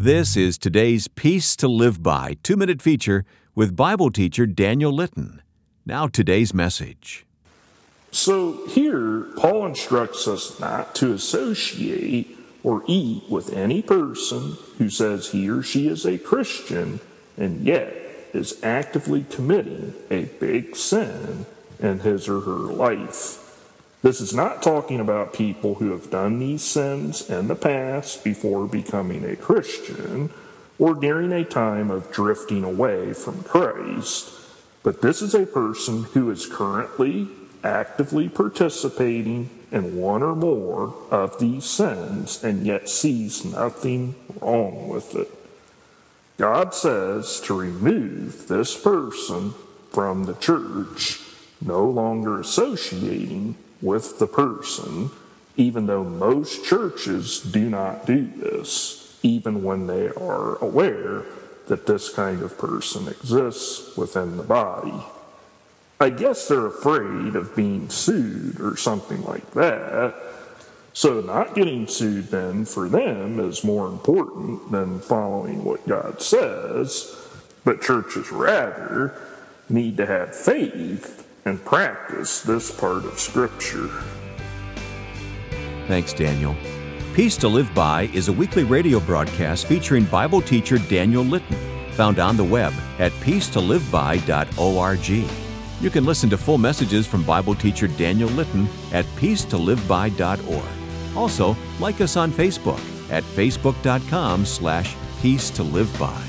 This is today's Peace to Live By 2-minute feature with Bible teacher Daniel Litton. Now today's message. So here, Paul instructs us not to associate or eat with any person who says he or she is a Christian and yet is actively committing a big sin in his or her life. This is not talking about people who have done these sins in the past before becoming a Christian or during a time of drifting away from Christ, but this is a person who is currently actively participating in one or more of these sins and yet sees nothing wrong with it. God says to remove this person from the church, no longer associating with the person, even though most churches do not do this, even when they are aware that this kind of person exists within the body. I guess they're afraid of being sued or something like that. So not getting sued then for them is more important than following what God says, but churches rather need to have faith and practice this part of Scripture. Thanks, Daniel. Peace to Live By is a weekly radio broadcast featuring Bible teacher Daniel Litton, found on the web at peacetoliveby.org. You can listen to full messages from Bible teacher Daniel Litton at peacetoliveby.org. Also, like us on Facebook at facebook.com/peacetoliveby.